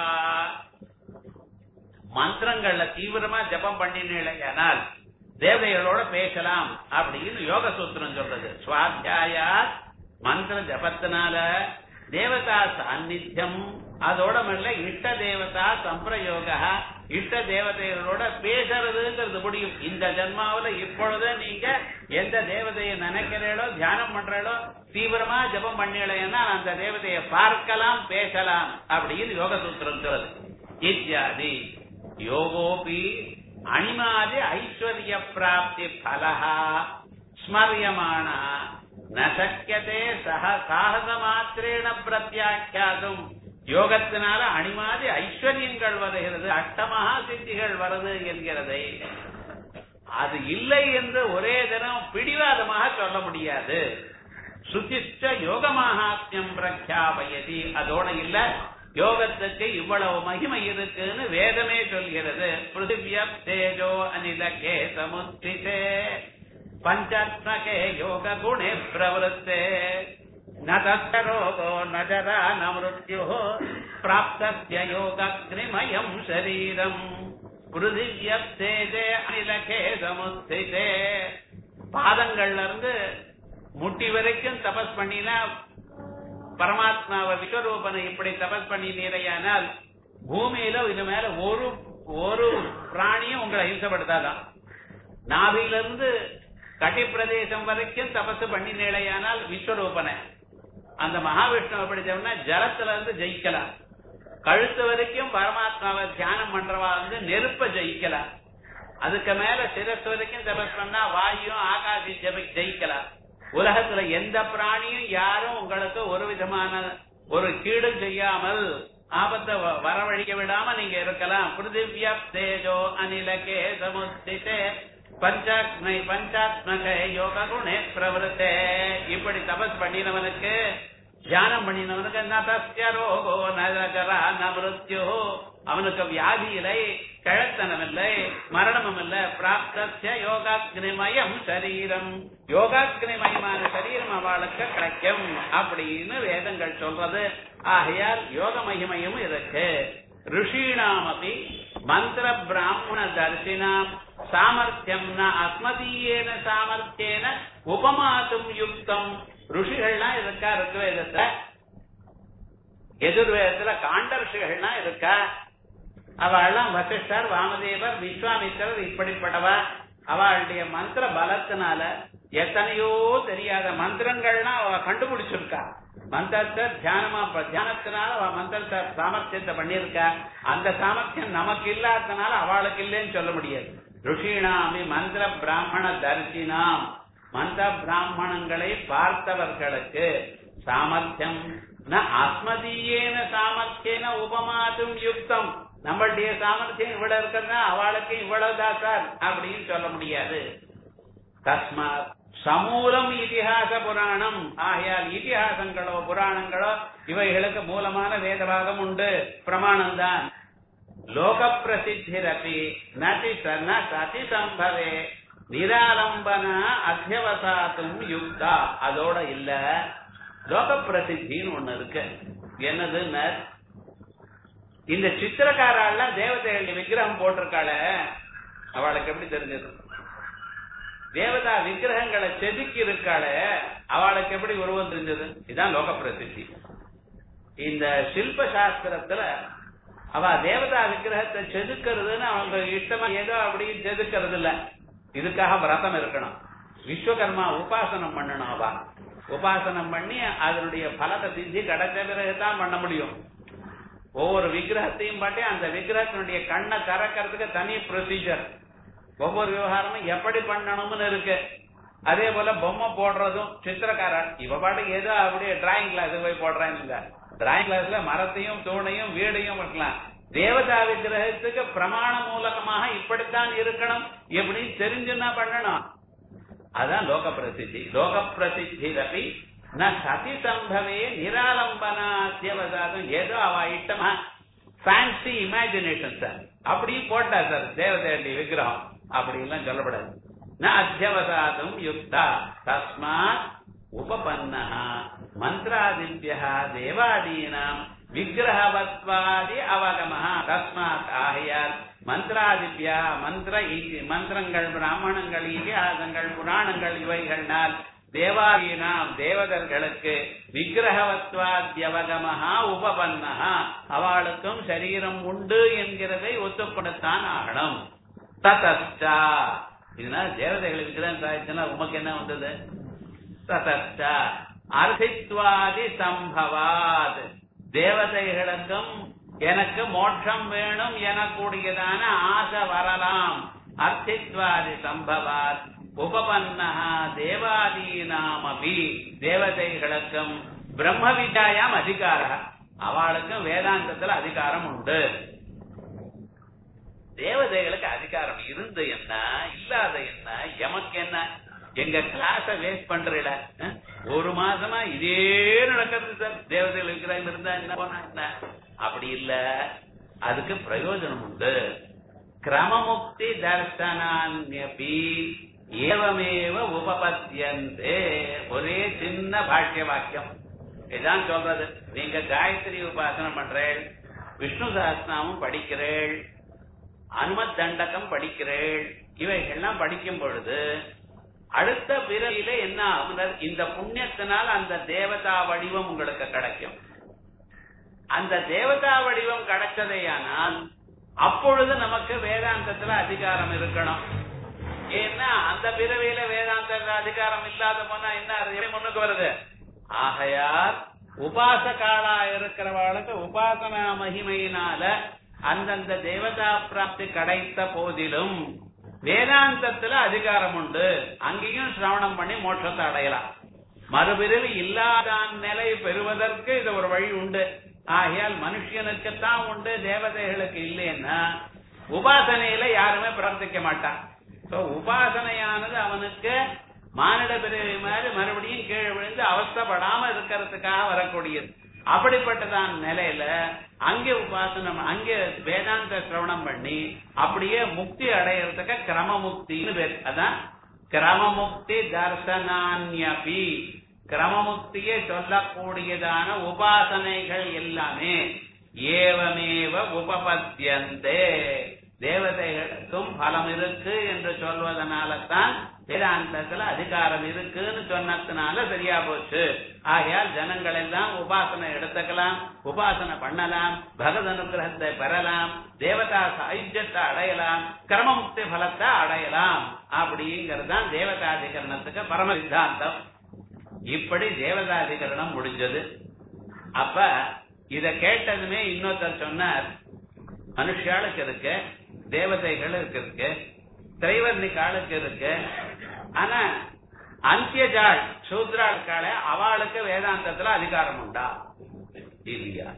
மந்திரங்கள்ல தீவிரமா ஜபம் பண்ணினால் தேவதைகளோட பேசலாம் அப்படின்னு யோக சூத்திரம் சொல்றது. ஸ்வாத்தியாயா மந்திர ஜபத்தினால தேவதா சாநித்தியம் அதோட மேல இஷ்ட தேவதா சம்பிரயோக, இஷ்ட தேவதைகளோட பேசுறதுங்கிறது முடியும். இந்த ஜன்மாவில இப்பொழுது நீங்க எந்த தேவதையை நினைக்கிறீங்களோ தியானம் பண்றீங்களோ தீவிரமா ஜபம் பண்ணீங்கன்னா அந்த தேவதையை பார்க்கலாம் பேசலாம் அப்படின்னு யோக சூத்திரம் சொல்றது. இத்தியாதி யோகோபி அணிமாதி ஐஸ்வர்ய பிராப்தி பலஹா ஸ்மரியமான நசக்கியதே சாகச மாத்திரேன பிரத்யாக்கியாதும். யோகத்தினால அணிமாதி ஐஸ்வர்யங்கள் வருகிறது, அஷ்டமகா சித்திகள் வருது என்கிறதை அது இல்லை என்று ஒரே தினம் பிடிவாதமாக சொல்ல முடியாது. சுதிஷ்ட யோக மகாத்மியம் பிரக்யாபயதி. அதோட இல்ல, யோகத்துக்கு இவ்வளவு மகிமை இருக்குன்னு வேதமே சொல்கிறது. பிருத்திவிய தேஜோ அனிலகே சமுத்திதே பஞ்சாத்மகே யோக குணே பிரவருத்தே நரோகோ நஜரா நமிருத்யோ பிராப்தஸ்ய யோகாக்னிமயம் சரீரம். பிருத்திவிய தேஜே அனிலகே சமுத்திதே. பாதங்கள்ல இருந்து முட்டி வரைக்கும் தபஸ் பண்ணினா பரமாத்மாவை விஸ்வரூபனை இப்படி தபஸ் பண்ணி நீரையானால் பூமியில இது மேல ஒரு பிராணியும் உங்களை அஹிம்சப்படுத்தாதான். நாவிலிருந்து கட்டி பிரதேசம் வரைக்கும் தபசு பண்ணி நிலையானால் விஸ்வரூபனை அந்த மகாவிஷ்ணுவை படிச்சோம்னா ஜலத்துல இருந்து ஜெயிக்கலாம். கழுத்து வரைக்கும் பரமாத்மாவை தியானம் பண்றவா வந்து நெருப்ப ஜெயிக்கலாம். அதுக்கு மேல சிரஸ் வரைக்கும் தபஸ் பண்ணா வாயும் ஆகாசி ஜெயிக்கலாம். உலகத்துல எந்த பிராணியும் யாரும் உங்களுக்கு ஒரு விதமான ஒரு கீடு செய்யாமல் ஆபத்தை வரவழிக்க விடாம நீங்க இருக்கலாம். பிருத்திவிய தேஜோ அனிலகே சமுத்திதே பஞ்சாத்மக யோக குணே பிரவருத்தே. இப்படி தபஸ் பண்ணினவனுக்கு தியானம் பண்ணினவனுக்கு ந ரோகோ நரா நமிருத்யோ, அவனுக்கு வியாதி இல்லை, கிழத்தனம் இல்லை, மரணமும் இல்லை. பிராப்தஸ்ய யோகாக்னிமயம் சரீரம், யோகாக்னிமயமான சரீரம் அவளுக்கு கிடைக்கும் அப்படின்னு வேதங்கள் சொல்றது. ஆகையால் யோக மகிமையும் இருக்கு. ரிஷீணாமபி மந்திர பிராமண தரிசினாம் சாமர்த்தியம் ந அஸ்மதீயேன சாமர்த்தியேன உபமாத்தும் யுக்தம். ருஷிகள்லாம் இருக்கா ருக்வேதத்துல, எதிர்வேதத்துல காண்ட ருஷிகள்னா இருக்கா. அவள்லாம் வசிஷ்டர், வாமதேவர், விஸ்வாமித்திரர் இப்படிப்பட்டவா. அவளுடைய மந்திர பலத்தினால எத்தனையோ தெரியாத மந்திரங்கள்லாம் அவ கண்டுபிடிச்சிருக்கா. மந்திரத்தை தியானத்தினால அவ மந்திரத்தை சாமர்த்தியத்தை பண்ணிருக்கா. அந்த சாமர்த்தியம் நமக்கு இல்லாதனால அவளுக்கு இல்லைன்னு சொல்ல முடியாது. ருஷிணாமி மந்திர பிராமண தரிசினாம், மந்திர பிராமணங்களை பார்த்தவர்களுக்கு சாமர்த்தியம் ந அஸ்மதீயேன சாமர்த்தியேன உபமாதும் யுக்தம். நம்மளுடைய சாமர்த்தியம் இவ்வளவு இருக்கிறதா அவளுக்கு இவ்வளவுதான் சார் அப்படின்னு சொல்ல முடியாது. தஸ்மாத் சமூலம் இதிகாச புராணம். ஆகையால் இதிகாசங்களோ புராணங்களோ இவைகளுக்கு மூலமான வேதபாகம் உண்டு, பிரமாணம் தான். லோக பிரசித்திரபி நதி சதி சம்பவே நிராலம்பன அத்தியவசாத்தும் யுக்தா. அதோட இல்ல, லோக பிரசித்தின்னு ஒண்ணு இருக்கு. என்னதுன்னு, இந்த சித்திரக்காரால தேவதைகள் விக்கிரகம் போட்டிருக்காள அவளுக்கு எப்படி தெரிஞ்சது? தேவதா விக்கிரகங்களை செதுக்கி இருக்காள அவளுக்கு எப்படி உருவம் தெரிஞ்சது? இதுதான் லோக பிரசித்தி. இந்த சில்ப சாஸ்திரத்துல அவ தேவதா விக்கிரகத்தை செதுக்கிறதுன்னு அவங்க இஷ்டமா ஏதோ அப்படி செதுக்கிறது இல்ல. இதுக்காக விரதம் இருக்கணும், விஸ்வகர்மா உபாசனம் பண்ணணும். அவ உபாசனம் பண்ணி அதனுடைய பலத்தை சித்தி கிடைச்ச பிறகுதான் பண்ண முடியும். ஒவ்வொரு விக்கிரகத்தையும் பாட்டி அந்த விக்கிரகத்தினுடைய கண்ணை திறக்கிறதுக்கு தனி ப்ரொசீஜர், ஒவ்வொரு விவகாரமும் எப்படி பண்ணணும்னு இருக்கு. அதே போல பொம்மை போடுறதும் சித்திரக்காரன் இவ பாட்டுக்கு ஏதோ அப்படியே டிராயிங் கிளாஸ் போய் போடுறாங்க இல்ல. டிராயிங் கிளாஸ்ல மரத்தையும் தூணையும் வீடையும் வைக்கலாம். தேவதா விக்கிரகத்துக்கு பிரமாண மூலகமாக இப்படித்தான் இருக்கணும் எப்படின்னு தெரிஞ்சுன்னா பண்ணணும். அதான் லோக பிரசித்தி. லோக பிரசித்தி ரபி ந சதி சம்பவே நிராலம்பனாத்தியவசாதம். ஏதோ அவ இஷ்டமா ஃபேன்சி இமேஜினேஷன் சார் அப்படி போட்டா சார் தேவதைய விக்கிரகம் அப்படி எல்லாம் சொல்லப்படாது. ந அத்தியவசாதம் யுக்தா தஸ்மாத் உபபன்னா மந்திராதிபியா தேவாதீனாம் விக்கிரகவத்வாதி அவகமஹ. தஸ்மாத் ஆகையால் மந்திராதிபியா மந்திரங்கள் பிராமணங்கள் இதிகாசங்கள் புராணங்கள் இவைகள்னால் தேவாதீனாம் தேவதர்களுக்கு விக்கிரகவத்வாத்யவகமஹா உபபன்னஹா அவளுக்கும் சரீரம் உண்டு என்கிறதை ஒத்துக்கொள்ளத்தான் ஆகணும். ததச்சா இதனால தேவதைகளுக்கு விக்கிரகம் சாதிச்சுன்னா உமக்கு என்ன வந்தது? ததச்சா அர்த்தித்வாதி சம்பவாத் தேவதைகளுக்கும் எனக்கு மோட்சம் வேணும் எனக்கூடியதான ஆசை வரலாம். அர்த்தித்வாதி சம்பவாத் உபபன்னஹா தேவாதீனாமபி தேவதைகளுக்கும் பிரம்ம வித்யாயாம் அதிகார அவளுக்கும் வேதாந்தத்துல அதிகாரம் உண்டு. தேவதைகளுக்கு அதிகாரம் இருந்து என்ன இல்லாத என்ன எமக்கு என்ன? எங்க கிளாஸ வேஸ்ட் பண்றீல ஒரு மாசமா இதே நடக்கிறது சார். தேவதைகள் விக்கிரகம் இருந்தா என்ன போனா என்ன? அப்படி இல்ல, அதுக்கு பிரயோஜனம் உண்டு. கிரமமுக்தி தர்சனான்யபி ஏவமேவ உபபத்யந்தே. ஒரே சின்ன பாஷ்ய வாக்கியம் இதான் சொல்றது. நீங்க காயத்ரி உபாசனம் பண்றேள், விஷ்ணு சஹஸ்ரநாமம் படிக்கிறேள், அனுமத் தண்டகம் படிக்கிறேள், இவைகள்லாம் படிக்கும் பொழுது அடுத்த பிறவியில என்ன ஆகுது? இந்த புண்ணியத்தினால் அந்த தேவதா வடிவம் உங்களுக்கு கிடைக்கும். அந்த தேவதா வடிவம் கிடைச்சதையானால் அப்பொழுது நமக்கு வேதாந்தத்துல அதிகாரம் இருக்கணும். ஏன்னா அந்த பிறவியில வேதாந்த அதிகாரம் இல்லாத போனா என்ன முன்னுக்கு வருது? ஆகையால் உபாசகாலா இருக்கிறவர்களுக்கு உபாசனா மகிமையினால அந்தந்த தேவதா பிராப்தி கிடைத்த போதிலும் வேதாந்தத்துல அதிகாரம் உண்டு. அங்கேயும் சிரவணம் பண்ணி மோட்சத்தை அடையலாம். மறுபிறவி இல்லாத நிலை பெறுவதற்கு இது ஒரு வழி உண்டு. ஆகையால் மனுஷனுக்குத்தான் உண்டு, தேவதைகளுக்கு இல்லைன்னா உபாசனையில யாருமே பிரவர்த்திக்க மாட்டான். உபாசனையானது அவனுக்கு மானிட பிறவி மாதிரி மறுபடியும் கீழே விழுந்து அவஸ்தப்படாம இருக்கிறதுக்காக வரக்கூடியது. அப்படிப்பட்டதான் நிலையில அங்கே உபாசனம் அங்கே வேதாந்த சிரவணம் பண்ணி அப்படியே முக்தி அடையறதுக்கு கிரமமுக்தின்னு பேர். அதான் கிரமமுக்தி தர்சனான்யபி. கிரமமுக்தியை சொல்லக்கூடியதான உபாசனைகள் எல்லாமே ஏவமேவ உபபத்யந்தே தேவதைகளுக்கும் பலம் இருக்கு என்று சொல்வதனால தான் வேதாந்தத்துல அதிகாரம் இருக்குன்னு சொன்னதுனால சரியா போச்சு. ஆகையால் ஜனங்கள் எல்லாம் உபாசனை எடுத்துக்கலாம், உபாசனை பண்ணலாம், பகவத் அனுகிரகத்தை பெறலாம், தேவதா சாயுஜ்யத்தை அடையலாம், கிரமமுக்தி பலத்தை அடையலாம். அப்படிங்கிறது தான் தேவதாதிகரணத்துக்கு பரம சித்தாந்தம். இப்படி தேவதாதிகரணம் முடிஞ்சது. அப்ப இத கேட்டதுமே இன்னொருத்தர் சொன்னார், மனுஷாளுக்கு இருக்கு, தேவதைகளுக்கு இருக்கு, திரைவர்ணிக்காளுக்கு இருக்கு, ஆனா அந்தியஜாள் சூத்ராளுக்கால அவளுக்கு வேதாந்தத்துல அதிகாரம் உண்டா இல்லையா?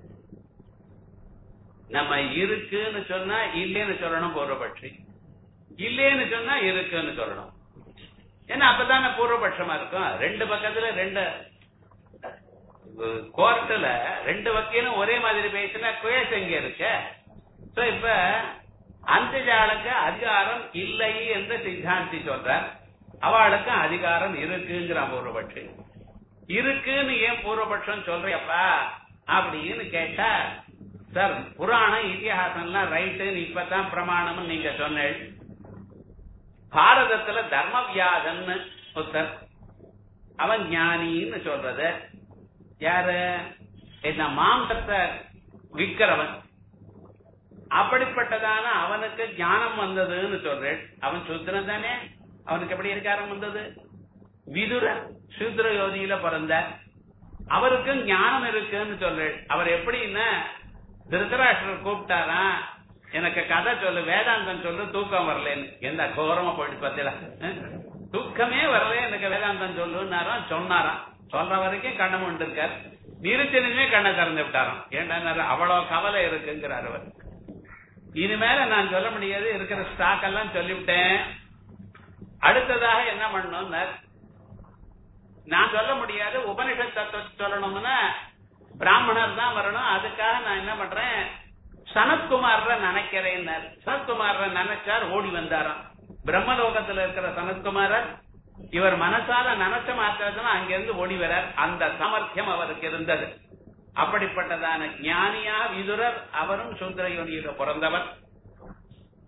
நம்ம இருக்குன்னு சொன்னா இல்லேன்னு சொல்லணும் பூர்வபட்சி, இல்லேன்னு சொன்னா இருக்குன்னு சொல்லணும். ஏன்னா அப்பதான பூர்வபட்சமா இருக்கும். ரெண்டு பக்கத்துல ரெண்டு கோர்ட்டுல ரெண்டு வக்கீலும் ஒரே மாதிரி பேசினா குயஸ் எங்க இருக்கு? இப்ப அந்தியாளுக்கு அதிகாரம் இல்லை என்று சித்தாந்தி சொல்றார், அவளுக்கு அதிகாரம் இருக்குங்கிற பூர்வபட்சி. இருக்குன்னு ஏன் பூர்வபட்சம் சொல்றியப்பா அப்படின்னு கேட்டா, சார் புராணம் இதிகாசம்லாம் ரைட்டுன்னு இப்பதான் பிரமாணம் நீங்க சொன்னேன். பாரதத்துல தர்மவியாதன்னு ஒருத்தர், அவன் ஞானின்னு சொல்றது யாரு? என்ன மாம்சத்தை விக்கிறவன். அப்படிப்பட்டதான அவனுக்கு ஞானம் வந்ததுன்னு சொல்றேன். அவன் சூத்திரன் தானே, அவனுக்கு எப்படி அதிகாரம் வந்தது? விதுரர் சூத்திர யோதியில பிறந்த அவருக்கு ஞானம் இருக்குன்னு சொல்றேன். அவர் எப்படின்னா திருதராஷ்டிரர் கூப்பிட்டாராம், எனக்கு கதை சொல்லு, வேதாந்தம் சொல்லு, தூக்கம் வரலன்னு. எந்த கோரமா போயிட்டு பார்த்தீங்களா? தூக்கமே வரல, எனக்கு வேதாந்தம் சொல்லுன்னாராம். சொன்னாராம். சொல்ற வரைக்கும் கண்ணை கொண்டு இருக்கார். நிறுத்தினுமே கண்ணை திறந்து விட்டாராம். ஏன்டா அவ்வளவு கவலை இருக்குங்கிறார் அவர். இனிமேல நான் சொல்ல முடியாது, இருக்கிற ஸ்டாக் எல்லாம் சொல்லிவிட்டேன். அடுத்ததாக என்ன பண்ணணும், நான் சொல்ல முடியாது, உபனிஷத் தத்துவத்தை சொல்லணும்னா பிராமணர் தான் வரணும். அதுக்காக நான் என்ன பண்றேன், சனத்குமார நினைக்கிறேன். சனத்குமார நினைச்சார், ஓடி வந்தாராம். பிரம்மலோகத்துல இருக்கிற சனத்குமாரர் இவர் மனசால நினைச்ச மாத்திரத்துல அங்கிருந்து ஓடி வரார். அந்த சாமர்த்தியம் அவருக்கு இருந்தது. அப்படிப்பட்டதான ஞானியா விதுரர், அவரும் சூத்திர யோனியில பிறந்தவர்.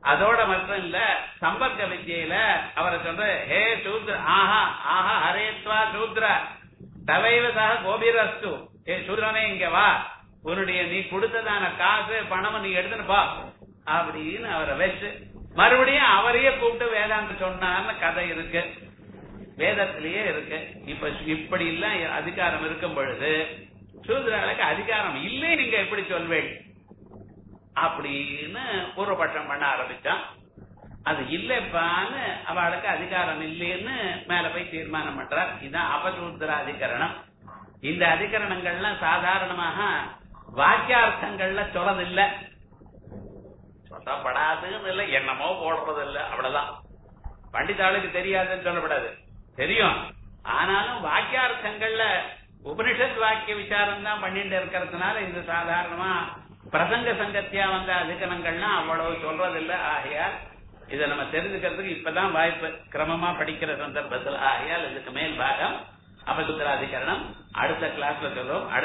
அதோட மட்டும் இல்ல சம்பர்க்க வித்தியில அவரை சொல்ற ஹே சூத்ர ஆஹா ஆஹா ஹரேத்வா சூத்ர தவைவதாக கோபிரஸ்து ஏ சூத்ரனே இங்க வா உன்னுடைய நீ கொடுத்ததான காசு பணம் நீ எடுத்துன்னு பா அப்படின்னு அவரை வச்சு மறுபடியும் அவரையே கூப்பிட்டு வேதாந்த சொன்னார்னு கதை இருக்கு, வேதத்திலேயே இருக்கு. இப்ப இப்படி எல்லாம் அதிகாரம் இருக்கும் பொழுது சூத்ரனுக்கு அதிகாரம் இல்லை நீங்க எப்படி சொல்வேன் அப்படின்னு பூர்வபட்சம் பண்ண ஆரம்பிச்சான். அது இல்லப்பான்னு அவளுக்கு அதிகாரம் இல்லைன்னு மேல போய் தீர்மானம் பண்றார். இதுதான் அபசூத்திர அதிகரணம். இந்த அதிகரணங்கள்லாம் சாதாரணமாக வாக்கியார்த்தங்கள்ல சொல்றதில்லை, சொல்லப்படாதுன்னு இல்லை, என்னமோ போடுறது இல்லை, அவ்வளவுதான். பண்டிதாளுக்கு தெரியாதுன்னு சொல்லப்படாது, தெரியும். ஆனாலும் வாக்கியார்த்தங்கள்ல உபனிஷத் வாக்கிய விசாரம் தான் பண்ணிட்டு இருக்கிறதுனால இது சாதாரணமா பிரசங்க சங்கத்தியா வந்த அதிகரணங்கள்லாம் அவ்வளவு சொல்றதில்லை. ஆகையால் இதை நம்ம தெரிஞ்சுக்கிறதுக்கு இப்பதான் வாய்ப்பு, கிரமமா படிக்கிற சந்தர்ப்பத்தில். ஆகையால் இதுக்கு மேல் பாகம் அபசூத்திராதிகரணம் அடுத்த கிளாஸ்ல சொல்றோம்.